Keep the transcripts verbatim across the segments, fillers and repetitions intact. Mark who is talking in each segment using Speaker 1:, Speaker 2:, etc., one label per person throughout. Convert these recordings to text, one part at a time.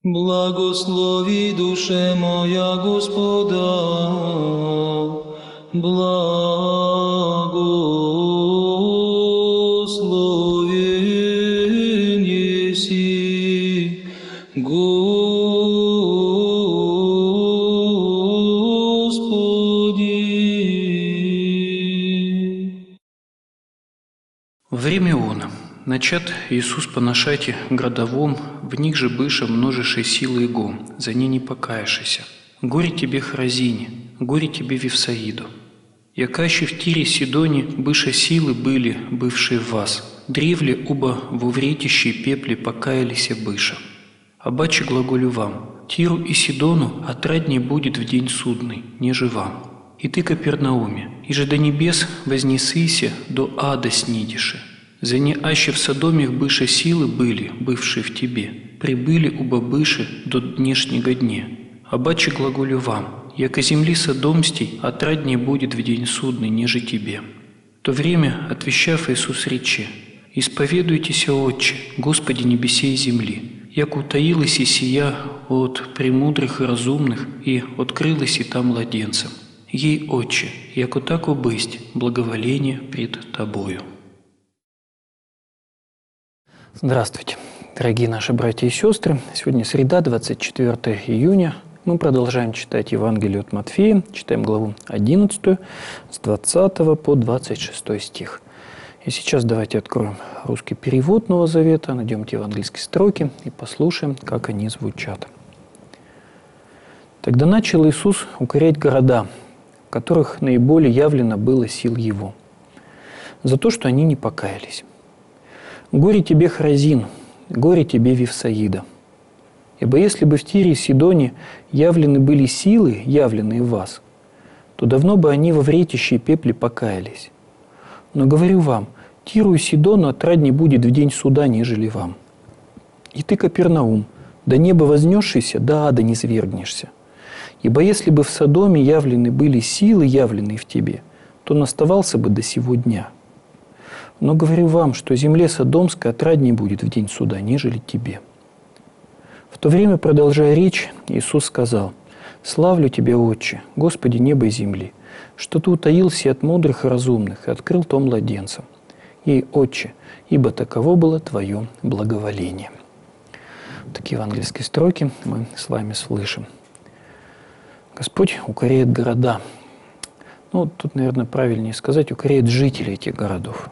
Speaker 1: Благослови, душе моя, Господа, благословен еси, Господи.
Speaker 2: Время оно. Начат Иисус поношати градовом, в них же быша множишей силы Его, за ней не покаявшися. Горе тебе, Хразине, горе тебе, Вифсаиду. Якаще в Тире Сидоне быша силы были, бывшие в вас, древле оба во вретище и пепле покаялися быша. Обаче глаголю вам, Тиру и Сидону отрадней будет в день судный, неже вам. И ты, Капернауме, и же до небес вознесыся, до ада снидиши. За не аще в Содоме их быша силы были, бывшие в тебе, прибыли уба быши до днешнего дня. Обаче глаголю вам, яко земли Содомстей отраднее будет в день судный, неже тебе. В то время, отвещав Иисус рече, «Исповедуйтеся, Отче, Господи небесей и земли, яко утаилась и сия от премудрых и разумных, и открылась и там младенцам. Ей, Отче, яко тако бысть, благоволение пред Тобою».
Speaker 3: Здравствуйте, дорогие наши братья и сестры. Сегодня среда, двадцать четвёртое июня. Мы продолжаем читать Евангелие от Матфея. Читаем главу одиннадцатую, с двадцатого по двадцать шестой стих. И сейчас давайте откроем русский перевод Нового Завета, найдем те евангельские строки и послушаем, как они звучат. «Тогда начал Иисус укорять города, в которых наиболее явлено было сил Его, за то, что они не покаялись. Горе тебе, Хразин, горе тебе, Вифсаида! Ибо если бы в Тире и Сидоне явлены были силы, явленные в вас, то давно бы они во вретище и пепле покаялись. Но говорю вам, Тиру и Сидону отрадней будет в день суда, нежели вам. И ты, Капернаум, до неба вознесшийся, до ада не свергнешься. Ибо если бы в Содоме явлены были силы, явленные в тебе, то он оставался бы до сего дня. Но говорю вам, что земле Содомской отрадней будет в день суда, нежели тебе». В то время, продолжая речь, Иисус сказал: «Славлю Тебя, Отче, Господи неба и земли, что Ты утаился от мудрых и разумных и открыл то младенцам. Ей, Отче, ибо таково было Твое благоволение». Такие евангельские строки мы с вами слышим. Господь укоряет города. Ну, тут, наверное, правильнее сказать, укоряет жителей этих городов.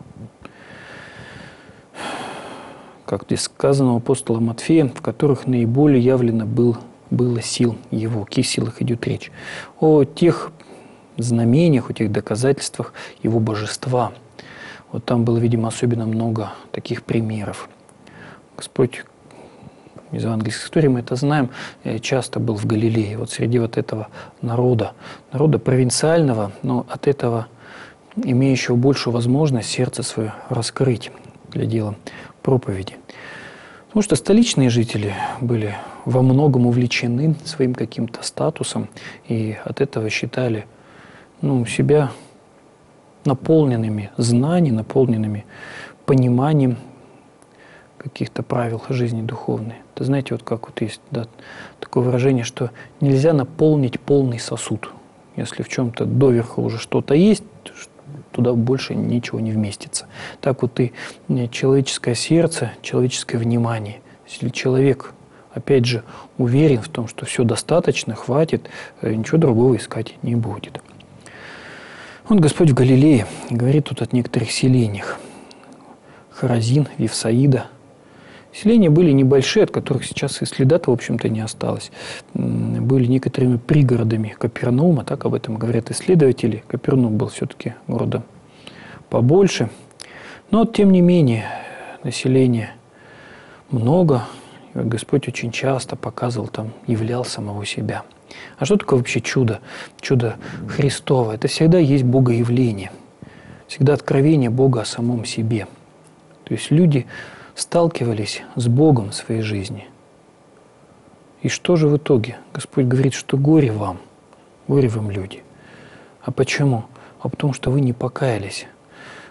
Speaker 3: Как здесь сказано у апостола Матфея, в которых наиболее явлено был, было сил Его. О каких силах идет речь? О тех знамениях, о тех доказательствах Его божества. Вот там было, видимо, особенно много таких примеров. Господь, из евангельской истории мы это знаем, часто был в Галилее, вот среди вот этого народа, народа провинциального, но от этого имеющего большую возможность сердце свое раскрыть для дела проповеди. Потому что столичные жители были во многом увлечены своим каким-то статусом и от этого считали ну, себя наполненными знаний, наполненными пониманием каких-то правил жизни духовной. Это знаете, вот как вот есть да, такое выражение, что нельзя наполнить полный сосуд. Если в чем-то доверху уже что-то есть, туда больше ничего не вместится. Так вот и человеческое сердце, человеческое внимание. Если человек, опять же, уверен в том, что все достаточно, хватит, ничего другого искать не будет. Вот Господь в Галилее говорит тут о некоторых селениях. Хразин, Вифсаида. Селения были небольшие, от которых сейчас и следа-то, в общем-то, не осталось. Были некоторыми пригородами Капернаума, так об этом говорят исследователи. Капернаум был все-таки городом побольше. Но, тем не менее, населения много. И Господь очень часто показывал там, являл самого себя. А что такое вообще чудо? Чудо Христово. Это всегда есть богоявление. Всегда откровение Бога о самом себе. То есть люди сталкивались с Богом в своей жизни. И что же в итоге? Господь говорит, что горе вам, горе вам, люди. А почему? А потому что вы не покаялись.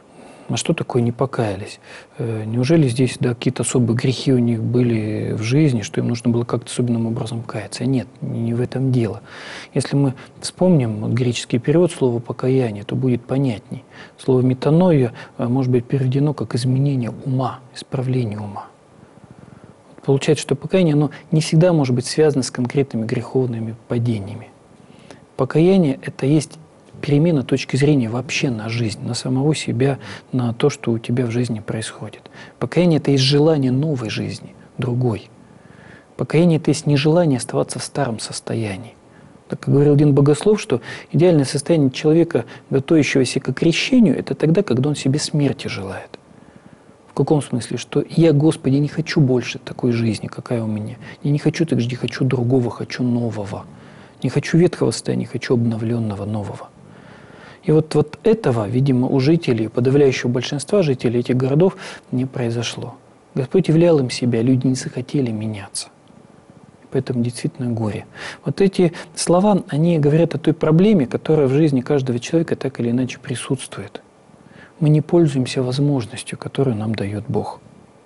Speaker 3: А что такое не покаялись? Неужели здесь да, какие-то особые грехи у них были в жизни, что им нужно было как-то особенным образом каяться? Нет, не в этом дело. Если мы вспомним вот, греческий перевод слова «покаяние», то будет понятней. Слово «метаноия» может быть переведено как «изменение ума», «исправление ума». Получается, что покаяние оно не всегда может быть связано с конкретными греховными падениями. Покаяние – это есть перемена точки зрения вообще на жизнь, на самого себя, на то, что у тебя в жизни происходит. Покаяние – это есть желание новой жизни, другой. Покаяние – это есть нежелание оставаться в старом состоянии. Так как говорил один богослов, что идеальное состояние человека, готовящегося к крещению, это тогда, когда он себе смерти желает. В каком смысле? Что я, Господи, не хочу больше такой жизни, какая у меня. Я не хочу так же, хочу другого, хочу нового. Не хочу ветхого состояния, хочу обновленного, нового. И вот, вот этого, видимо, у жителей, подавляющего большинства жителей этих городов не произошло. Господь являл им себя, люди не захотели меняться. Поэтому действительно горе. Вот эти слова, они говорят о той проблеме, которая в жизни каждого человека так или иначе присутствует. Мы не пользуемся возможностью, которую нам дает Бог.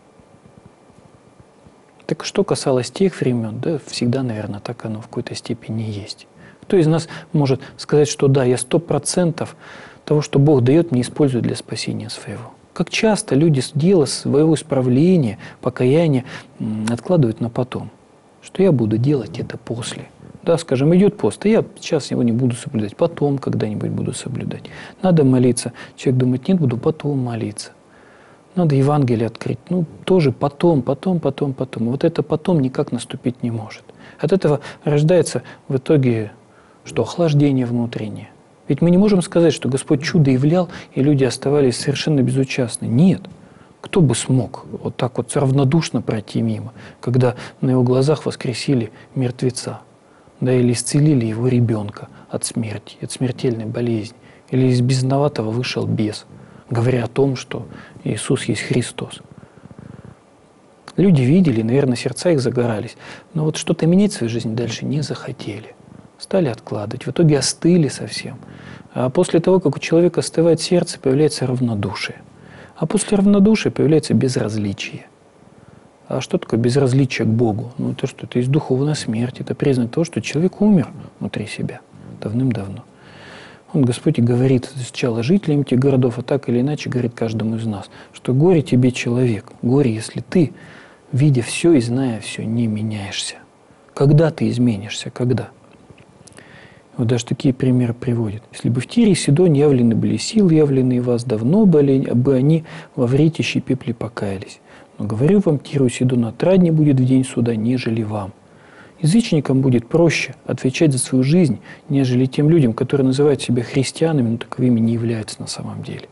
Speaker 3: Так что касалось тех времен, да, всегда, наверное, так оно в какой-то степени есть. Кто из нас может сказать, что да, я сто процентов того, что Бог дает, не использую для спасения своего? Как часто люди дело своего исправления, покаяния откладывают на потом. Что я буду делать это после. Да, скажем, идет пост, а я сейчас его не буду соблюдать, потом когда-нибудь буду соблюдать. Надо молиться. Человек думает, нет, буду потом молиться. Надо Евангелие открыть. Ну, тоже потом, потом, потом, потом. И вот это потом никак наступить не может. От этого рождается в итоге что? Охлаждение внутреннее. Ведь мы не можем сказать, что Господь чудо являл, и люди оставались совершенно безучастны. Нет. Кто бы смог вот так вот равнодушно пройти мимо, когда на его глазах воскресили мертвеца, да, или исцелили его ребенка от смерти, от смертельной болезни, или из бездноватого вышел бес, говоря о том, что Иисус есть Христос. Люди видели, наверное, сердца их загорались, но вот что-то менять в своей жизни дальше не захотели. Стали откладывать, в итоге остыли совсем. А после того, как у человека остывает сердце, появляется равнодушие. А после равнодушия появляется безразличие. А что такое безразличие к Богу? Ну, то, что это есть духовная смерть, это признак того, что человек умер внутри себя давным-давно. Он, Господь, и говорит сначала жителям этих городов, а так или иначе говорит каждому из нас, что горе тебе, человек, горе, если ты, видя все и зная все, не меняешься. Когда ты изменишься? Когда? Вот даже такие примеры приводят. Если бы в Тире и Сидоне явлены были силы, явленные вас, давно были, бы они во вретище и пепле покаялись. Но говорю вам, Тиру и Сидону отраднее будет в день суда, нежели вам. Язычникам будет проще отвечать за свою жизнь, нежели тем людям, которые называют себя христианами, но таковыми не являются на самом деле.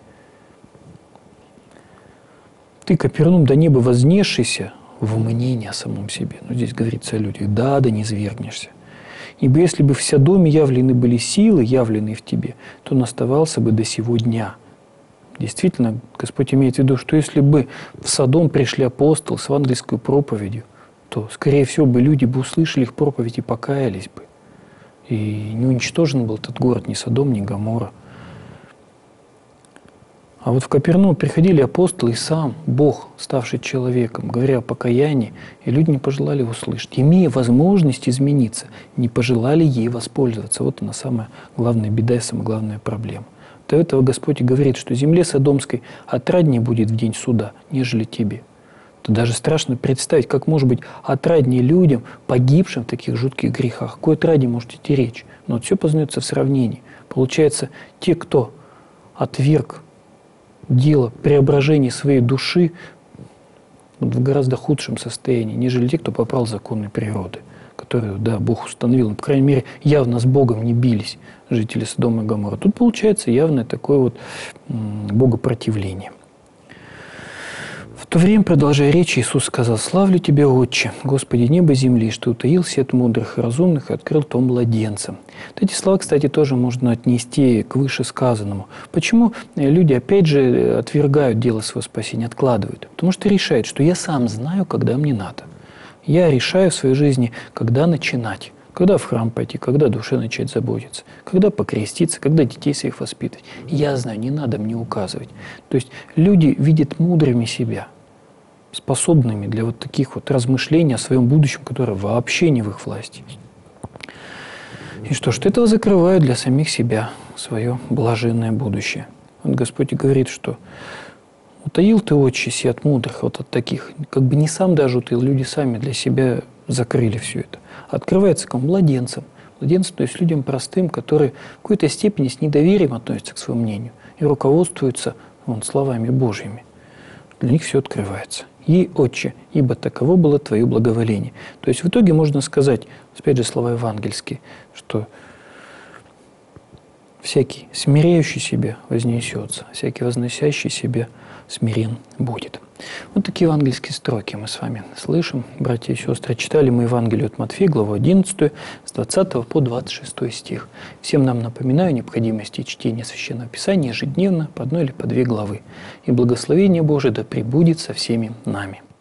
Speaker 3: Ты, Капернаум, до неба вознесшийся в мнение о самом себе. Но здесь говорится о людях. Да, да не свергнешься. Ибо если бы в Содоме явлены были силы, явленные в тебе, то он оставался бы до сего дня. Действительно, Господь имеет в виду, что если бы в Содом пришли апостолы с евангельской проповедью, то, скорее всего, бы люди бы услышали их проповедь и покаялись бы. И не уничтожен был этот город ни Содом, ни Гоморра. А вот в Капернаум приходили апостолы, и сам Бог, ставший человеком, говоря о покаянии, и люди не пожелали его слышать. Имея возможность измениться, не пожелали ей воспользоваться. Вот она самая главная беда и самая главная проблема. До этого Господь и говорит, что земле Содомской отраднее будет в день суда, нежели тебе. То даже страшно представить, как может быть отраднее людям, погибшим в таких жутких грехах. Какой отраде может идти речь? Но вот все познается в сравнении. Получается, те, кто отверг дело преображения своей души, в гораздо худшем состоянии, нежели те, кто попал в законы природы, которые, да, Бог установил, по крайней мере, явно с Богом не бились жители Содома и Гоморры. Тут получается явное такое вот богопротивление. В то время, продолжая речь, Иисус сказал: «Славлю Тебя, Отче, Господи неба и земли, что утаился от мудрых и разумных и открыл то младенцам». Вот эти слова, кстати, тоже можно отнести к вышесказанному. Почему люди, опять же, отвергают дело своего спасения, откладывают? Потому что решают, что я сам знаю, когда мне надо. Я решаю в своей жизни, когда начинать, Когда в храм пойти, когда о душе начать заботиться, когда покреститься, когда детей своих воспитывать. Я знаю, не надо мне указывать. То есть люди видят мудрыми себя, способными для вот таких вот размышлений о своем будущем, которое вообще не в их власти. И что ж, этого закрывают для самих себя свое блаженное будущее. Вот Господь говорит, что утаил ты отче си от мудрых, вот от таких. Как бы не сам даже утаил, люди сами для себя закрыли все это. Открывается кому? Младенцам. Младенцам, то есть людям простым, которые в какой-то степени с недоверием относятся к своему мнению и руководствуются вон, словами Божьими. Для них все открывается. «И, Отче, ибо таково было Твое благоволение». То есть в итоге можно сказать, опять же слова евангельские, что всякий смиряющий себя вознесется, всякий возносящий себя смирен будет. Вот такие евангельские строки мы с вами слышим, братья и сестры. Читали мы Евангелие от Матфея, главу одиннадцатую, с двадцатого по двадцать шестой стих. Всем нам напоминаю о необходимости чтения Священного Писания ежедневно по одной или по две главы. И благословение Божие да пребудет со всеми нами.